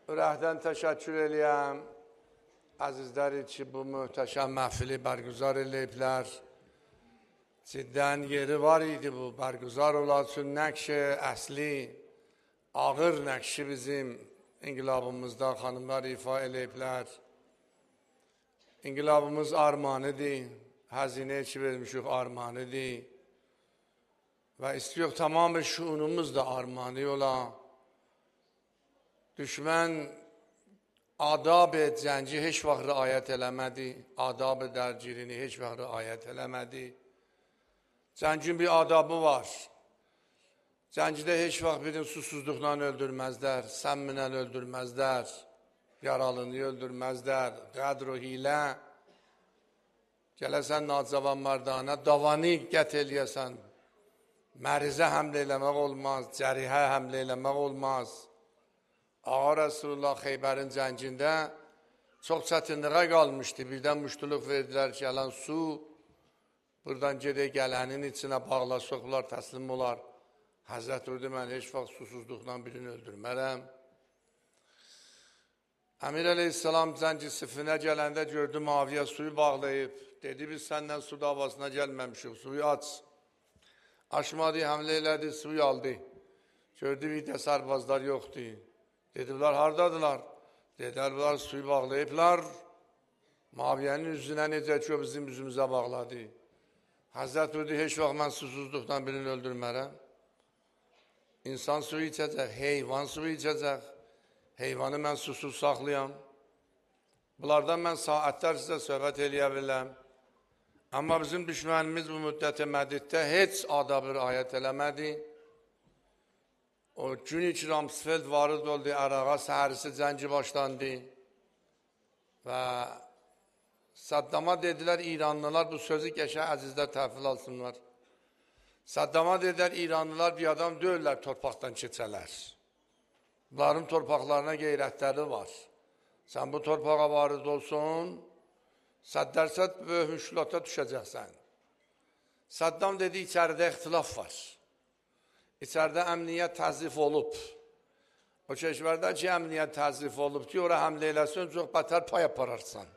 ürəkdən təşəkkür eləyəm. Əzizləri ki, bu möhtəşəm məhfili bərgüzar eləyiblər. Ciddən yeri var idi bu, bərgüzar olar üçün nəqşi əsli, ağır nəqşi bizim inqilabımızda xanımlar ifa eləyiblər. İnqilabımız armanıdır, həzinə ki vermişik armanıdır. Və istiyor tamamı şuunumuz da armanı ola. Düşmən adab-ı cəngi heç vaxt riayət eləmədi, adab-ı dərgirini heç vaxt riayət eləmədi. Cəngin bir adabı var. Cəngdə heç vaxt birini susuzluqla öldürməzlər, səmminlə öldürməzlər, yaralını öldürməzlər, qədr o hilə. Gələsən nacavan mardana, davanı qət eləyəsən, mərizə həmlə eləmək olmaz, cərihə həmlə eləmək olmaz. Ağa Rasulullah Xeybərin cəngində çox çətinliğə qalmışdı. Birdən müştuluq verdilər ki, gələn su, buradan gedək gələnin içinə bağlaşıqlar, təslim olar. Həzrət dedi, mən heç vaxt susuzluqla birini öldürmərəm. Əmir əleyhissalam cəngi sifinə gələndə gördü, Muaviyə suyu bağlayıb. Dedi, biz səndən su davasına gəlməmişik, suyu aç. Açmadı, həmlə elədi, suyu aldı. Gördü, bir də sərbazlar yoxdur. Dedilər, haradadılar? Dedilər, bunlar suyu bağlayıblar. Muaviyənin üzünə necə ki, o bizim üzümüzə bağladı. Həzrət dedi, heç vaxt mən susuzluqdan birini öldürmərəm. İnsan suyu içəcək, heyvan suyu içəcək. Heyvanı mən susuz saxlayam. Bunlardan mən saatlər sizə söhbət eləyə biləm. Amma bizim düşmənimiz bu müddət-i mədiddə heç adabı riayət eləmədi. O gün iki Ramsfeld varid oldu, Əraqa səhərisi cəngi başlandı. Və Saddama dedilər, İranlılar, bu sözü qəşə əzizlər təhvil alsınlar. Saddama dedilər, İranlılar bir adam deyirlər, torpaqdan keçələr. Bunların torpaqlarına qeyrətləri var. Sən bu torpağa varid olsun, səddərsə böyük müşkülata düşəcəksən. Saddam dedi, içəridə ixtilaf var. İçəridə əmniyyət təzrif olub. O keşvərdə ki, əmniyyət təzrif olub ki, ora həmlə eləsin, çox bətər pay apararsan.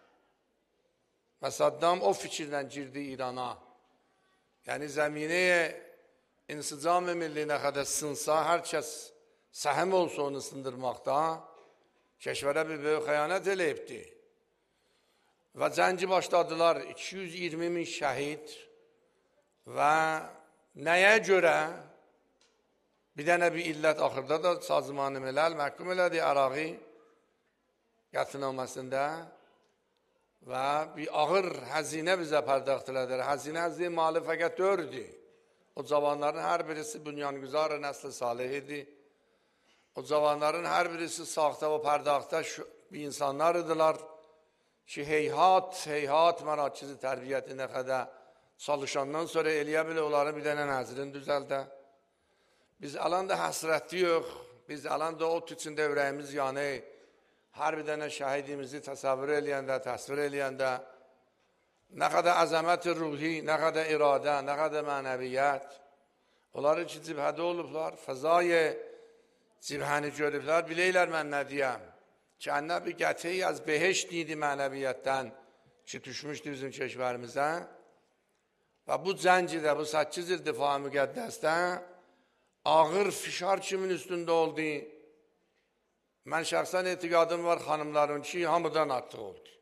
Və Saddam o fikirlə girdi İrana. Yəni, zəminəyə insicam-ı millinə qədər sınsa, hər kəs səhəm olsa onu sındırmaqda, keşvərə bir böyük xəyanət eləyibdi. Və cəngi başladılar, 220 min şəhid və nəyə görə? Bir dənə bir illət axırda da Sazman-ı Milal məhkum elədi Əraqi qətnaməsində və bir ağır həzinə bizə pərdəxt elədilər. Həzinə malı fəqət 4-dür. O cavanların hər birisi bünyangüzar nəsl salih idi. O cavanların hər birisi sağda və pərdəxtdə bir insanlar idiler ki, heyhat mərakizi tərbiyyətinə qədər çalışandan sonra eləyə bilə onların bir dənə nəzrin düzəldə. Biz alan da həsrətli yox, biz alan da ot içində ürəyimiz yanı, hər bir dənə şəhidimizi təsəvvür eləyəndə, təsvir eləyəndə, nə qədər əzəmət-i ruhi, nə qədər iradə, nə qədər mənəviyyət, onları ki, cibhədə olublar, fəzayı cibhəni görüblər, biləylər mən nə deyəm, ki, ənə bir qəti az beheşt idi mənəviyyətdən ki, düşmüşdü bizim keşvərimizə və bu cəngidə, bu 8 il difa müqəddəsdə ağır fişar kimin üstündə oldu? Mən şəxsən etiqadım var xanımların ki, hamıdan artıq oldu.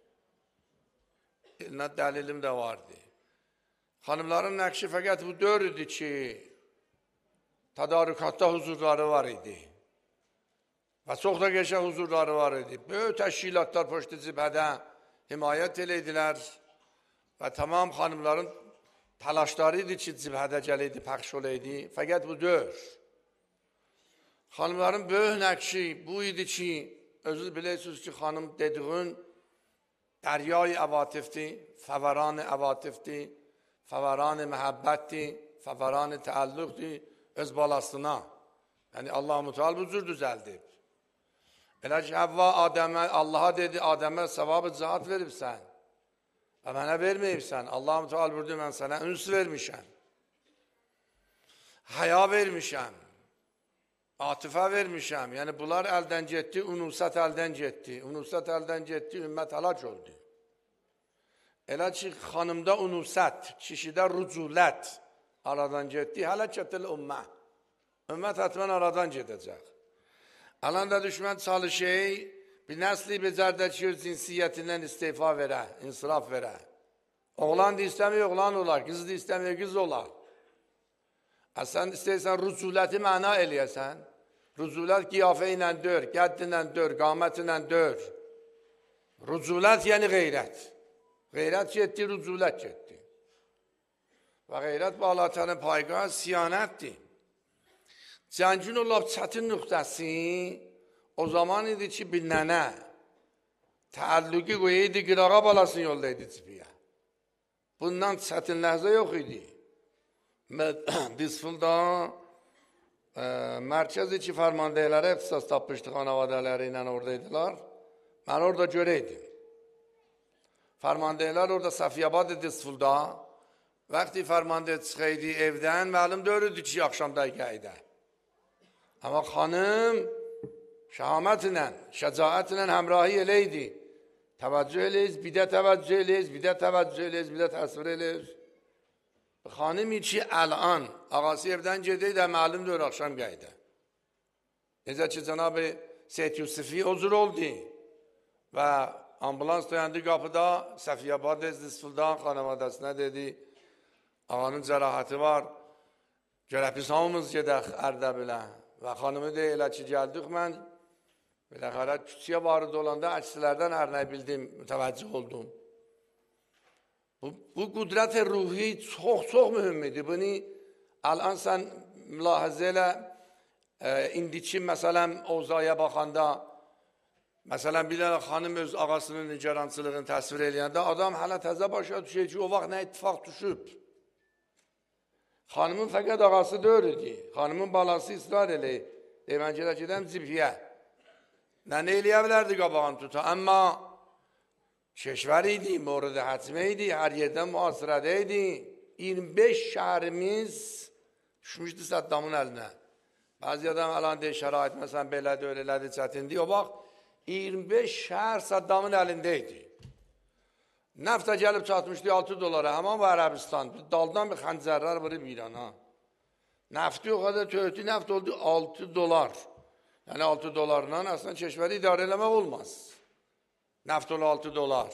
Dəlilim də vardı. Xanımların nəqşi fəqət bu dördür ki, tədarükatda huzurları var idi. Və çox da qəşəng huzurları var idi. Böyük təşkilatlar poştu cibhədə himayət eləydilər və tamam xanımların təlaşları idi ki, cibhədə gələydi, pəxş olaydı. Fəqət bu dör. Xanımların böyük nəqşi bu idi ki, özünüz bilirsiniz ki, xanım dediğin dəryay əvatifdir, fəvəran-ı əvatifdir, fəvəran-ı məhəbbətdir, fəvəran-ı təəlluqdir öz balasına. Yəni, Allah-u Teala bu cür düzəldib. Elə ki, Həvva Adəmə, Allaha dedi, Adəmə savabı cahat veribsən və mənə verməyibsən. Allah-u Teala burada mən sənə üns vermişəm, həya vermişəm. atıfa vermişəm. Yəni, bunlar əldən getdi, unusat əldən getdi. Unusat əldən getdi, ümmət halac oldu. Elə ki, xanımda unusat, kişidə rüculət aradan getdi, hələkətil ümmə. Ümmət hətmən aradan gedəcək. Alan da düşmən çalışır, bir nəsli becərdəki öz cinsiyyətindən istifa verə, insiraf verə. Oğlan da istəmiyor, oğlan olar, qız da istəmiyor, qız olar. Sən istəyirsən rüculəti məna eləyəsən, rüculət qiyafə ilə dör, qədd ilə dör, qamət ilə dör. Rüculət yəni qeyrət. Qeyrət getdi, rüculət getdi. Və qeyrət balatənin payqa siyanətdir. Cəngin o laf çətin nöqtəsi o zaman idi ki, bir nənə təəllüqü qoyaydı, qırağa balasını yoldaydı cibiyə. Bundan çətin ləhzə yox idi. Disfildə mərkəz içi fərmandəyələrə ixtisas tapmışdı, xanavadələri ilə oradaydılar. Mən orada görəydim. Fərmandəyələr orada Səfiyyabad Disfildə vaxtı fərmandeyə çıxaydı evdən, məlum dörüdü ki, axşamda gəldə. Amma xanım şəhamətlə, şəcaətlə həmrahi eləydi. Təvəccüh eləyiz, bir də təvəccüh eləyiz, bir də təvəccüh eləyiz, bir də təsvir eləyiz. Xanım ki, əlan, ağası evdən gedəydi, məlumdur, axşam gəldə. Necə ki, Cənab-ı Seyyid Yusufi huzur oldu və ambulans dayandı qapıda, Səfiyyabad Disfildən xanavadəsinə dedi, ağanın cərahəti var, görək biz hamımız gedək Ərdəbilə. Və xanımı da elə ki, gəldik mən, biləxərə küçüyə vardı olanda əkslərdən hər nə bildim, mütəvəccüh oldum. Bu qudrət ruhi çox mühümmidir. Bunu alan sən mülahizə elə indiki məsələn Ovzaya baxanda, məsələn bir dənə xanım öz ağasının nigarançılığını təsvir eləyəndə adam hələ təzə başa düşür ki, o vaxt nə ittifaq düşüb. Xanımın fəqət ağası dörüdü. Xanımın balası israr eləyib. Mən gedəm cibiyə. Nə eləyə bilərdi qabağını tuta. Amma keşvər idi, morud-i hətmə idi, hər yerdən müasirədə idi. 25 şəhərimiz düşmüşdü Səddamın əlinə. Bəzi adam əlan deyir, şərait məsələn belədir, öylədir, çətindir. O vaxt 25 şəhər Səddamın əlində idi. Nəftə gəlib çatmışdı $6, həman bu Ərəbistan. Daldan bir xəncərlər vurub İrana. Nəfti o qədər tövhüdü, nəft oldu $6. Yəni $6-dan əslən keşvəri idarə eləmək olmaz. Nəft oldu $6.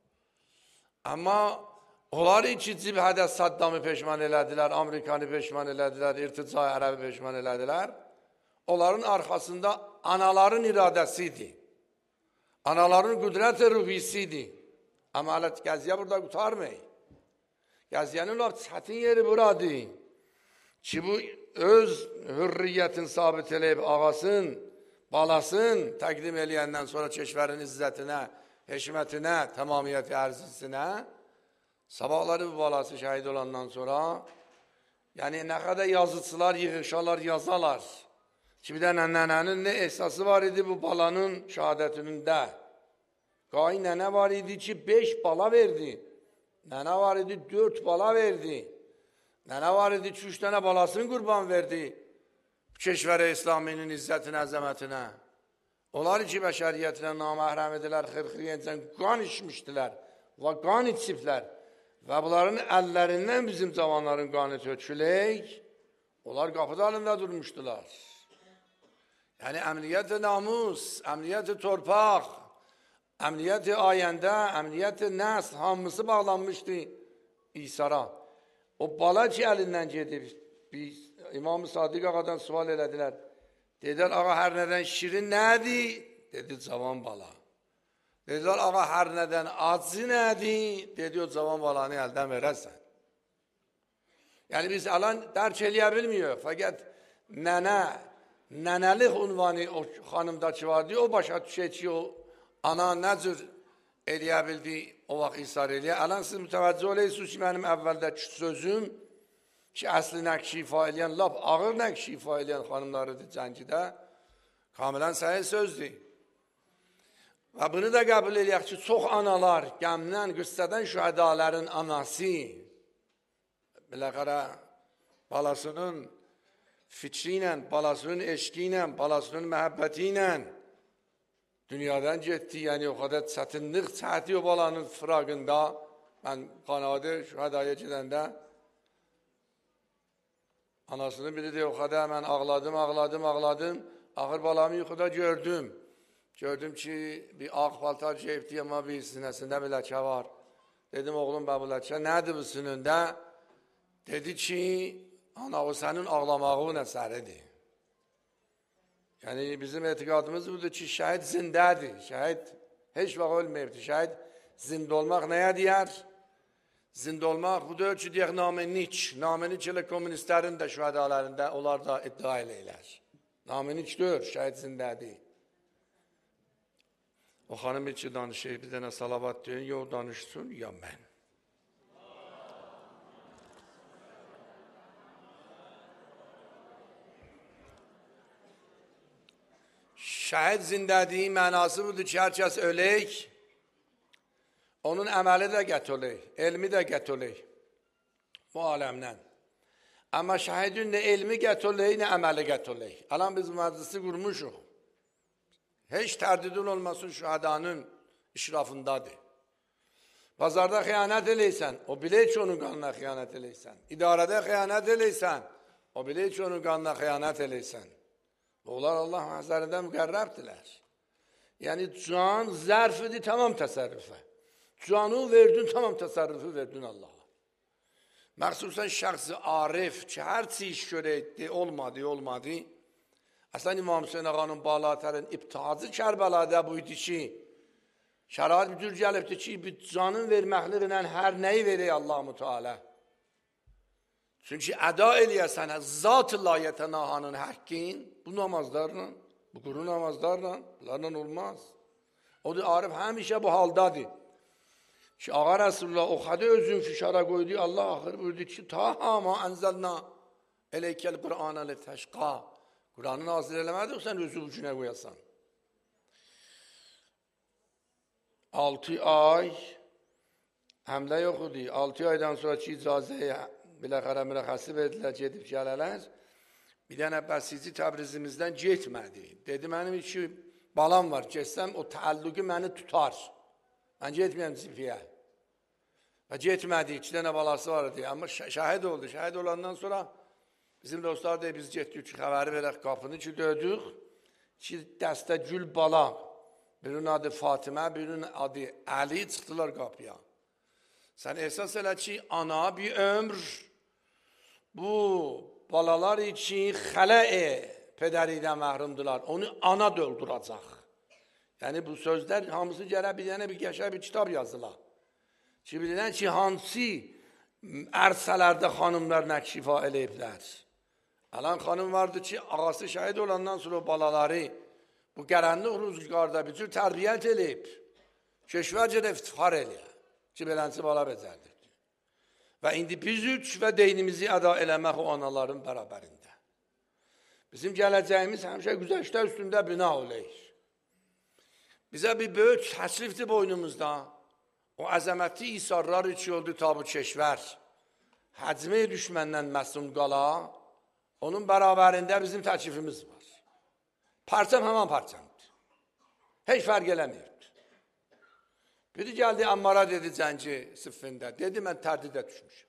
Amma onlar iki cibhədə Saddamı peşman elədilər, Amerikanı peşman elədilər, İrticai Ərəbi peşman elədilər. Onların arxasında anaların iradəsi idi. Anaların qüdrət ruhisi idi. Amma hələ Gəziyə burada qutarmayın. Gəziyənin laf çətin yeri buradır. Ki bu öz hürriyyətin sabit eləyib ağasın, balasın təqdim eləyəndən sonra keşvərin izzətinə, heşmətinə, tamamiyyəti ərzisinə, sabahları bu balası şəhid olandan sonra, yəni nə qədər yazıçılar yığışarlar, yazalar. Ki bir də nənənin nə ehsası var idi bu balanın şəhadətinin də. Qay nənə var idi ki, 5 bala verdi. Nənə var idi, 4 bala verdi. Nənə var idi ki, 3 dənə balasını qurban verdi. Keşvər-i İslaminin izzətinə, əzəmətinə. Onlar ki, bəşəriyyətinə naməhrəm edilər, xırxıriyəncən qan içmişdilər və qan içiblər. Və bunların əllərindən bizim cavanların qanı tökülək, onlar qapıda alında durmuşdular. Yəni, əmniyyət-i namus, əmniyyət-i torpaq, əmniyyət-i ayəndə, əmniyyət-i nəsl hamısı bağlanmışdı İsara. O bala ki, əlindən gedib, İmam-ı Sadiq ağadan sual elədilər. Dedilər, ağa hər nədən şirin nədir? Dedi, cavan bala. Dedilər, ağa hər nədən acı nədir? Dedi, o cavan balanı əldən verəsən. Yəni, biz alan dərk eləyə bilmiyor. Fəqət nənəlik unvanı o xanımdakı vardı, o başa düşək ki, o ana nə cür eləyə bildi, o vaxt israr eləyə. Alan siz mütəvəccüh oləyəsiniz ki, mənim əvvəldəki sözüm ki, əsli nəqşi ifa eləyən, lap ağır nəqşi ifa eləyən xanımlarıdır Cəngidə, kamilən səhih sözdür. Və bunu da qəbul eləyək ki, çox analar, qəmdən, qüssədən şühədaların anası, biləqərə balasının fikri ilə, balasının eşqi ilə, balasının məhəbbəti ilə dünyadan getdi. Yəni o qədər çətinlik çəkdi o balanın firaqında. Mən qanadı şühədaya gedəndə anasının biri de o kadar mən ağladım. Axır balamı yuxuda gördüm. Gördüm ki bir ağ paltar geyibdi ama bir sinəsində bir ləkə var. Dedim oğlum bu ləkə nədir bu sinində? Dedi ki ana o sənin ağlamağın əsəridir. Yani bizim etiqadımız budur ki şəhid zindədir. Şəhid heç vaxt ölməyibdir. Şəhid zində olmaq nəyə deyər? Zində olmaq bu da ki deyək namenik. Namenik elə komünistlərin də şühədalarında onlar da iddia eləyirlər. Namenik deyir, şəhid zindədir. O xanım içi danışır, bir dənə salavat deyin, ya o danışsın, ya mən. Şəhid zindədiyin mənası budur ki, hər kəs ölək, onun əməli də gətirək, elmi də gətirək bu aləmdən. Amma şəhidin nə elmi gətirək, nə əməli gətirək. Alan biz məclisi qurmuşuq. Heç tərdidin olmasın şühədanın işrafındadır. Bazarda xəyanət eləysən, o bilir ki onun qanına xəyanət eləysən. İdarədə xəyanət eləysən, o bilir ki onun qanına xəyanət eləysən. Onlar Allah nəzərində müqərrəbdirlər. Yəni can zərfidir tamam təsərrüfə. Canı verdin tamam təsərrüfü verdin Allah'a. Məxsusən şəxsi arif ki hər çiş görəydi, olmadı. Əslən İmam Hüseyin ağanın balatərin ibtacı Kərbəladə buydu ki, şərait bir cür gəlibdi ki, bir canın verməkliğinə hər nəyi verək Allah-u Teala. Çünki əda eləyəsən zat-ı layətə nahanın həqqin, bu namazlarla, bu quru namazlarla, bunlarla olmaz. O da arif həmişə bu haldadır. Ki ağa Resulullah oxadı özün fişara qoydu, Allah axır buyurdu ki, ta ma ənzəlna eləykel Qur'anə li təşqa. Qur'anı nazil eləmədik, sən özü bu günə qoyasan. 6 ay həmlə yox idi. 6 aydan sonra ki icazəyə biləxərə mürəxəsi verdilər, gedib gələlər. Bir dənə bəsici Təbrizimizdən getmədi. Dedi mənim iki balam var, getsəm o təəllüqü məni tutar. Mən getməyəm zifiyə. Və getmədi, 2 dənə balası var idi. Amma şəhid oldu. Şəhid olandan sonra bizim dostlar deyib, biz getdik ki, xəbəri verək qapını ki, döydük. İki dəstə gül bala, birinin adı Fatimə, birinin adı Əli çıxdılar qapıya. Sən əsas elə ki, ana bir ömr bu balalar için xələ-i pədəridən məhrumdular. Onu ana dolduracaq. Yəni bu sözlər hamısı gərək bir dənə bir qəşəng bir kitab yazılar. Ki bililən ki, hansı ərsələrdə xanımlar nəkşifa eləyiblər. Alan xanım vardı ki, ağası şəhid olandan sonra balaları bu qaranlıq rüzgarda bir cür tərbiyyət eləyib. Keşvər gedib iftixar eləyir. Ki, belənsi bala becərdir. Və indi biz üç və deynimizi əda eləmək o anaların bərabərində. Bizim gələcəyimiz həmişə güzəştə üstündə bina oləyir. Bizə bir böyük təşrifdir boynumuzda. O əzəmətli isarlar içi oldu tabu keşvər. Həcmi düşməndən məsum qala, onun bərabərində bizim təklifimiz var. Parçam həman parçamdır. Heç fərq eləmir. Biri gəldi Ammara dedi Zənci sıffində. Dedi mən tərdidə düşmüşəm.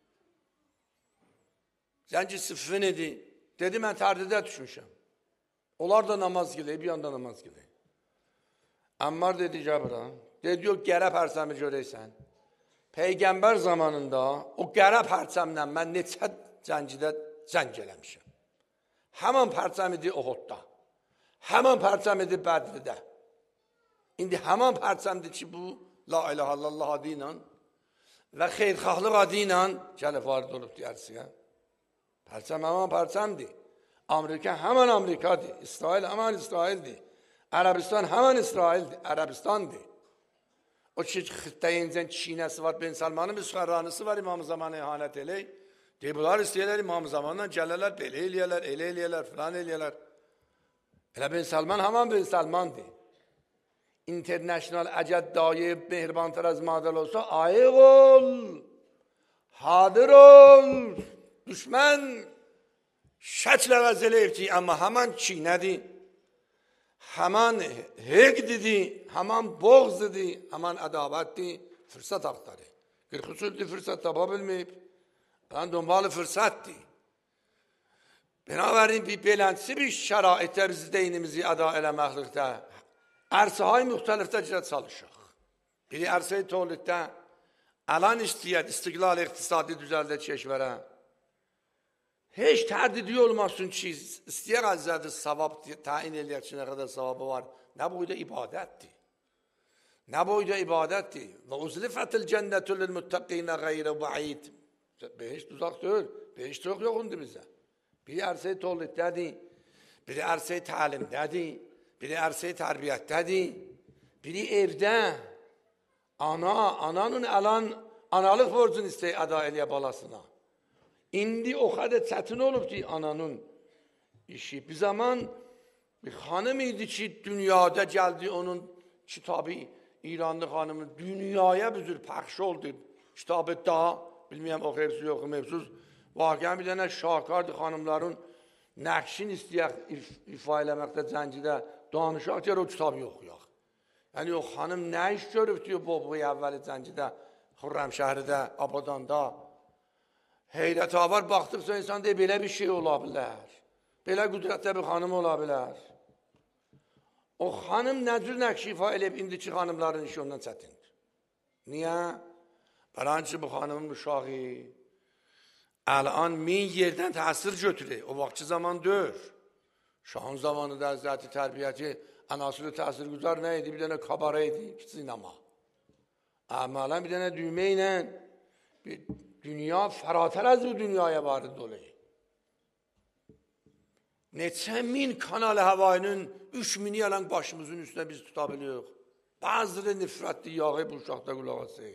Zənci sıffın idi. Dedi mən tərdidə düşmüşəm. Onlar da namaz qilib, bir yanda namaz qilib. Ammar dedi gəbra. Dedi yox qərə pərsəmi görəysən. Peyğəmbər zamanında o qərə pərsəmlə mən neçə zəncidə zəng eləmişəm. Həman pərsəm idi Uhudda. Həman pərsəm idi Bədridə. İndi həman pərsəmdir ki, bu la ilahe illallah adı ilə və xeyrxahlıq adı ilə gəlib varid olub deyərsin. Pərsəm həman pərsəmdir. Amerika həman Amerikadır. İsrail həman İsraildir. Ərəbistan həman İsraildir. Ərəbistandır. O ki, xıttəyincən Çinəsi var, Ben Salmanın bir süxərranısı var, İmam-ı Zamanı ihanət elək. Deyib, bunlar istəyirlər, İmam-ı Zamandan gələrlər, belə eləyərlər, elə eləyərlər, filan eləyərlər. Elə Ben Salman həman Ben Salmandır. İnternasyonal əcəd dayı mehribantar az madəl olsa, ayıq ol, hadir ol, düşmən şəkl əvəz eləyib ki, amma həman çiynədir, həman heqdidir, həman boğzdidir, həman ədavətdir, fürsət axtarır. 43 ildir fürsət tapa bilməyib, dönbalı fürsətdir. Binabərin bir beləncəsi bir şəraitdə biz deynimizi əda eləməklikdə, ərsəhay müxtəlifdə girə çalışıq. Biri ərsəyi toliddə, əlan istəyət, istiqlal iqtisadi düzəldə keşvərə, heç tərdidi olmasın ki, istəyər əzzədir, savab təyin eləyək ki, nə qədər savabı var, nə boyda ibadətdir. Nə boyda ibadətdir. Və uzlifətil cənnətü lil-müttəqinə qeyrə bəid. Behiş uzaq deyil, behiş çox yoxundur bizə. Biri ərsəyi tolidədir, biri ərsəyi təlimdədir, biri ərsəyi tərbiyyətdədir, biri evdə, ananın əlan, analıq borcunu istəyir əda eləyə balasına. İndi o qədər çətin olub ki, ananın işi. Bir zaman bir xanım idi ki, dünyada gəldi onun kitabı, İranlı xanımın dünyaya büzür, pəxş oldu. Kitabı da, bilməyəm, oxuyubsuz, yoxumayıbsuz. Vaqəən bir dənə şahkardır xanımların nəqşini istəyək ifa eləməkdə Zəncidə danışaq ki, o kitabı yoxuyaq. Yəni, o xanım nə iş görüb diyor bu əvvəli Zəncidə, Xürrəmşəhridə, Abadanda. Heyrət avar baxdıqca insan deyir, belə bir şey ola bilər. Belə qüdrətdə bir xanım ola bilər. O xanım nə cür nəqşi ifa eləyib, indiki xanımların işi ondan çətindir. Niyə? Bələnçi bu xanımın uşağı Əlan 1000 yerdən təsir götürür. O vaxtki zaman deyir. Şahın zamanında Həzrəti Tərbiyyəci ənasırı təsir güzar nə idi? Bir dənə kabara idi, kiçik sinema. Əmələn bir dənə düymə ilə dünya fərətər az bu dünyaya vardı dolayı. Neçə min kanal havayının 3000'i yalan başımızın üstüne biz tutabiliyoruz. Bazıları nifrətli yağı bu uşaqda qulaq asır.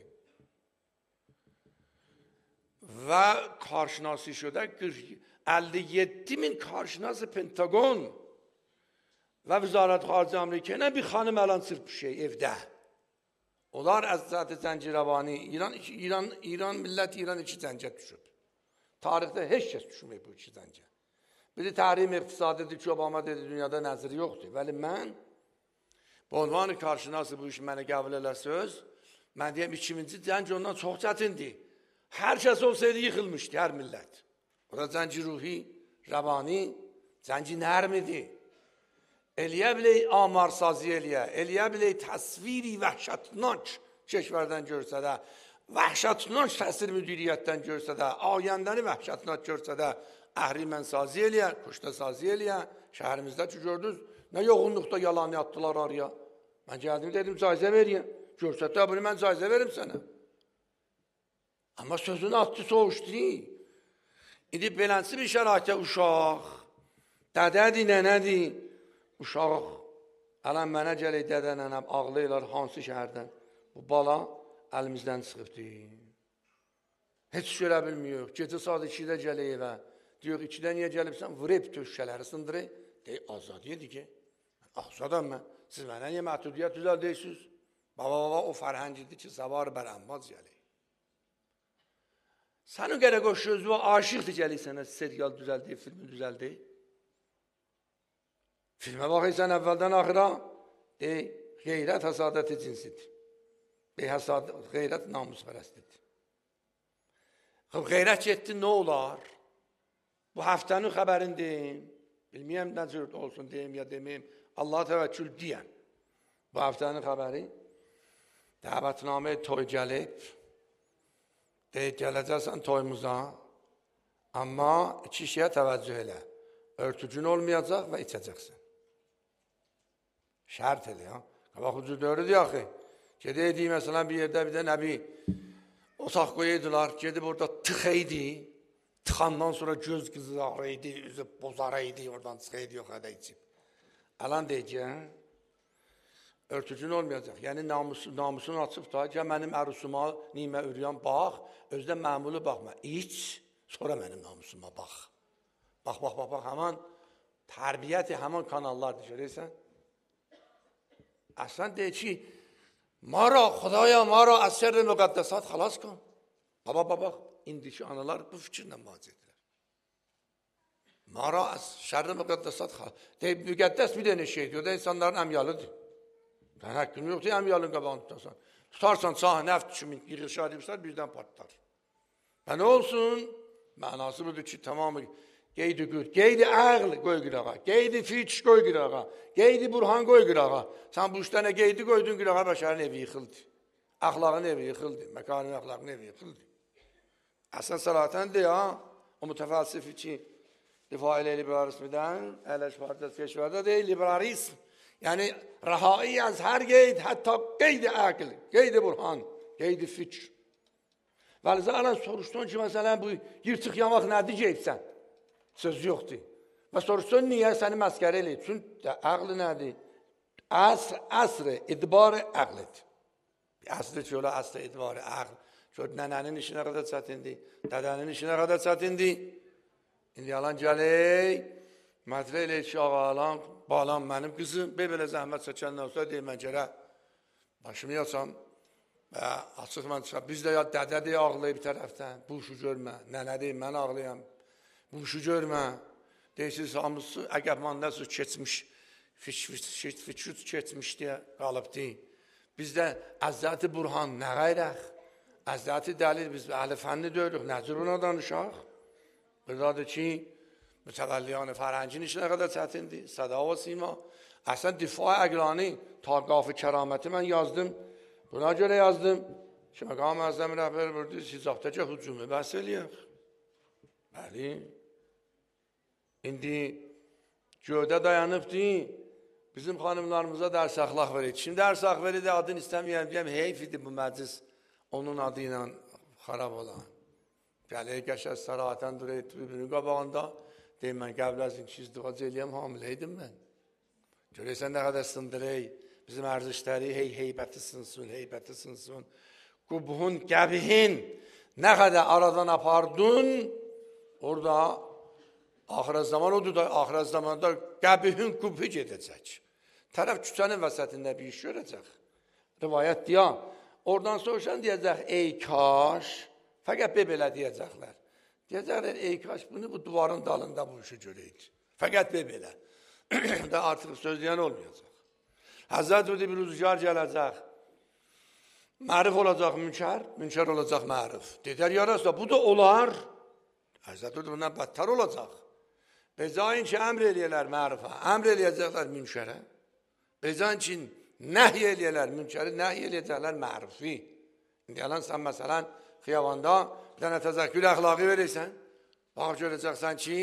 Və karşınası şödə 57 min karşınası Pentagon və Vizarət Xarici Amerika'yla bir xanım əlan çırpışır evdə. Onlar Həzrəti Zəncirəvani, İran millət İran iki zəncə düşüb. Tarixdə heç kəs düşməyib bu iki zəncə. Biri tahrim iqtisadidir ki, Obama dedi, dünyada nəziri yoxdur. Vəli mən, bu unvanı karşınası bu işi mənə qəbul eləsəz, mən deyəm, 2000-ci zənc ondan çox çətindir. Hər kəs olsaydı yıxılmışdı, hər millət. O da zənci ruhi, rəvani, zənci nərmidir. Eləyə bilək amarsazı eləyə bilək təsviri vəhşətnaç keşvərdən görsə də, vəhşətnaç təsir müdiriyyətdən görsə də, ayəndəni vəhşətnaç görsə də, əhrimənsazi eləyə, kuştasazı eləyə, şəhərimizdə ki gördünüz, nə yoğunluqda yalanı atdılar araya. Mən gəldim, dedim, caizə veriyəm. Görsətdə, bunu mən caizə verim sənə. Amma sözünü attı, soğuşdu. İndi belənsi bir şəraitə uşaq, dədədir, nənədir, uşaq, ələn mənə gələk dədə nənəm, ağlayırlar hansı şəhərdən. Bu bala əlimizdən çıxıbdır. Heç görə bilmiyor. Gecə saat 2-də gələk evə. Diyor, 2-də niyə gəlibsən? Vırıb töşkələri sındırır. Deyir, azad yedir ki. Azadam mən. Siz mənə niyə məhdudiyyət düzəl deyirsiniz? Baba, o fərhəncidir ki, savar bərənmaz gəlir. Sən o qədər qoşuyoruz, bu aşıqdır gəlir sənə, serial düzəldir, filmi düzəldir. Filmə baxırsan əvvəldən axıra, deyir, qeyrət həsadəti cinsidir. Qeyrət namuspərəstidir. Qeyrət getdi, nə olar? Bu həftənin xəbərini deyim, bilməyəm nə cür olsun deyim ya deməyim, Allah təvəkkül deyəm. Bu həftənin xəbəri, dəvətnamə toy gəlib, deyir, gələcəksən toyumuza, amma 2 şeyə təvəccüh elə. Örtücün olmayacaq və içəcəksən. Şərt elə, ya. Qabaqıcı dörüdür, yaxı. Gedəydi, məsələn, bir yerdə bir də nəbi otaq qoyaydılar, gedib orada tıxaydı, tıxandan sonra göz qızarıydı, üzü bozarıydı, oradan çıxaydı, yox ədə içib. Ələn deyəcək, örtücün olmayacaq. Yəni, namusunu açıb da, gəl mənim ərusuma, nimə üryan, bax, özdə məmulu baxma, iç, sonra mənim namusuma bax. Bax, həman tərbiyyəti, həman kanallardır, görürsən? Əslən deyir ki, Xudaya, mara, əsər-i müqəddəsat xalas qan. Baba, indiki analar bu fikirlə müalicə edirlər. ما را از şerri müqəddəsat müqəddəs bir dənə şeydir. O da insanların əmyalıdır. Sən haqqın yoxdur, əmyalın qabağını tutarsan. Tutarsan çahı nəft kimi yığışar birdən patlar. Və nə olsun? Mənası budur ki, tamamı qeydi qür, qeydi əql qoy qırağa, qeydi fiç qoy qırağa, qeydi burhan qoy qırağa. Sən bu üç dənə qeydi qoydun qırağa, bəşərin evi yıxıldı. Əxlaqın evi yıxıldı, məkanın əxlaqın evi yıxıldı. Əsən səlahətəndir ya, o mütəfəlsifi ki, difa ilə liberalizmdən, ələş partiyası keşvərdə deyil, liberalizm. Yəni, rəhai az hər qeyd, hətta qeydi əql, qeydi burhan, qeydi fikr. Vəli zələn soruşdun ki, məsələn, bu yırtıq yamaq nədir qeydsən? Söz yoxdur. Və soruşdun, niyə səni məskərə eləyib? Çünki əql nədir? Əsr, idbar-ı əqlidir. Əsr ki, ola əsr, idbar-ı əql. Gör, nənənin işinə qədər çətindir, dədənin işinə qədər çətindir. İndi yalan gələk, mətrə eləyək ki, ağalan, balam mənim qızım, belə zəhmət çəkəndən olsa, deyil, mən gərə başımı yatsam və açıq mən çıxaq. Biz də ya dədə deyə ağlayıb bir tərəfdən, bu işi görmə, nənə deyim, mən ağlayam, bu işi görmə. Deyirsiniz, hamısı əqəbmanda söz keçmiş, fikri keçmiş deyə qalıbdır. Bizdə Əzzəti Burhan nə qayraq? Əzzəti dəlil, biz əhl-i fənni döyürük, nəcür ona danışaq? Buradadır ki, mütəvəlliyan fərəncin işinə qədər çətindir, səda və sima. Əsən difa əqlani, tarqaf-ı kəraməti mən yazdım. Buna görə yazdım ki, məqam əzdəmi rəhbər buyurdu, sizahtəcə hücumu bəhs eləyək. Bəli. İndi gövdə dayanıbdır, bizim xanımlarımıza dərs əxlaq verir. Kim dərs əxlaq verir də adını istəməyəm, deyəm, heyf idi bu məclis onun adı ilə xarab olan. Gələk qəşəz sərahətən durayı tribünün qabağında, deyim, mən qəbl əzin ki, izdivac eləyəm, hamiləydim mən. Görəysən nə qədər sındırək, bizim ərzişləri heybəti sınsun. Qubhun, qəbihin nə qədər aradan apardın, orada axirə zaman odur da, axirə zamanda qəbihin qubhi gedəcək. Tərəf küçənin vəsətində bir iş görəcək. Rivayət deyə, oradan soruşan deyəcək, ey kaş, fəqət belə deyəcəklər. Deyəcəklər, ey kaş, bunu bu duvarın dalında bu işi görəyik. Fəqət belə. Da artıq sözləyən olmayacaq. Həzrət ödə bir rüzgar gələcək. Mərif olacaq münker olacaq mərif. Dedər yarasda, bu da olar. Həzrət ödə bundan bədtər olacaq. Bezayin ki, əmr eləyələr mərifə, əmr eləyəcəklər münkərə. Bezayin ki, nəhy eləyələr münkəri, nəhy eləyəcəklər mərifi. İndi yalan sən məsələn, xiyavanda bir dənə təzəkkür əxlaqı verirsən, bax görəcəksən ki,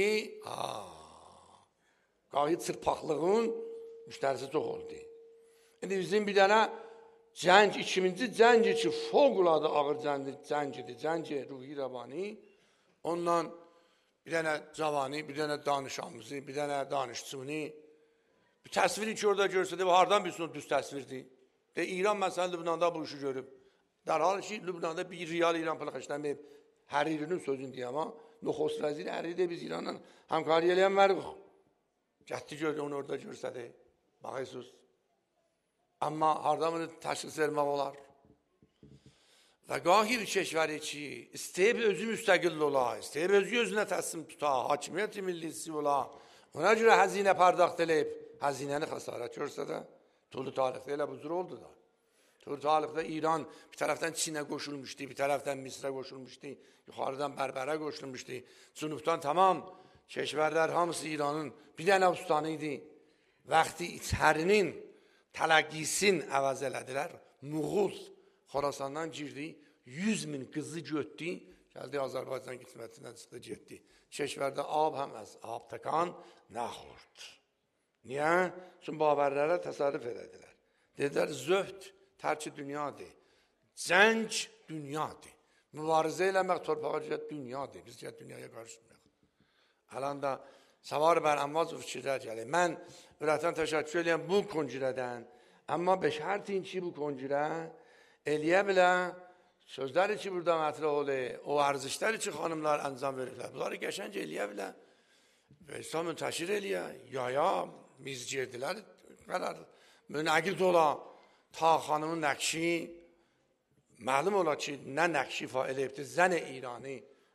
qayıt sırpaqlığın müştərisi çox oldu. İndi bizim bir dənə cəng, ikinci cəng ki, fövqəladə ağır cəngidir, cəngi ruhi rəvani, ondan bir dənə cavani, bir dənə danışanımızı, bir dənə danışçını, bir təsviri ki, orada görsədə, hardan bilsin o düz təsvirdir. İran məsələn Lübnanda bu işi görüb. Dərhal ki, Lübnanda bir riyal İran pılı xəşlənməyib, Həririnin sözünü deyəm, amma Nuxost vəziri Həriri biz İranla həmkarı eləyən vəriq. Gətdi gördü, onu orada görsədə, baxıysınız. Amma hardan bunu təşxis vermək olar? Və qahi bir keşvəri ki, istəyib özü müstəqil ola, istəyib özü özünə təslim tuta, hakimiyyət millisi ola, ona görə həzinə pərdaqt eləyib, həzinəni xəsarət görsə də, Tulu tarixdə elə bu cür oldu da. Tulu tarixdə İran bir tərəfdən Çinə qoşulmuşdu, bir tərəfdən Misrə qoşulmuşdu, yuxarıdan Bərbərə qoşulmuşdu, cünubdan tamam keşvərlər hamısı İranın bir dənə ustanı idi. Vaxtı içərinin tələqqisin əvəz elədilər, Muğuz Xorasandan girdi, 100.000 qızı götdü, gəldi Azərbaycan qismətindən çıxdı, getdi. Keşvərdə ab həməz, ab təkan nəxurd. Niyə? Çünki babərlərə təsarruf elədilər. Dedilər, zöhd tərki dünyadır, cəng dünyadır. Mübarizə eləmək, torpağa cəhət dünyadır, biz cəhət dünyaya qarışmayaq. Hələn də Savar bər əmvaz fikirlər gəlir. Mən ürəkdən təşəkkür edirəm bu koncirədən, amma be şərtin ki, bu koncirə eləyə bilə, sözləri ki, burada mətrə olur, o ərzişləri ki, xanımlar əncam verirlər, bunları qəşənc eləyə bilə, və İslam müntəşir eləyə, yaya, mizcirdilər, münəqid ola, ta xanımın nəqşi, məlum ola ki, nə nəqşi fa eləyibdir, zən-i İrani,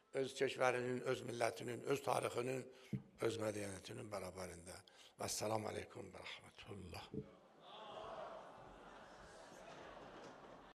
öz keşvərinin, öz millətinin, öz tarixinin, öz mədəniyyətinin bərabərində. Və səlamu aleykum və rəhmətullah.